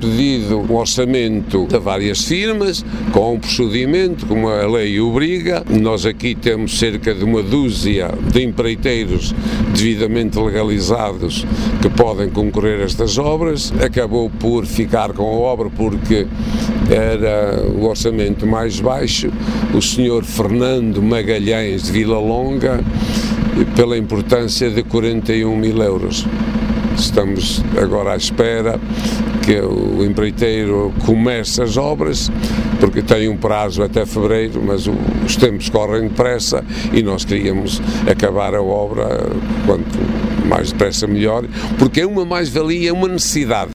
pedido um orçamento a várias firmas, com um procedimento, como a lei obriga. Nós aqui temos cerca de uma dúzia de empreiteiros devidamente legalizados que podem concorrer a estas obras. Acabou por ficar com a obra porque era o orçamento mais baixo, o Sr. Fernando Magalhães de Vila Longa, pela importância de 41 mil euros. Estamos agora à espera que o empreiteiro comece as obras, porque tem um prazo até fevereiro, mas os tempos correm depressa e nós queríamos acabar a obra quanto mais depressa melhor, porque é uma mais-valia, é uma necessidade.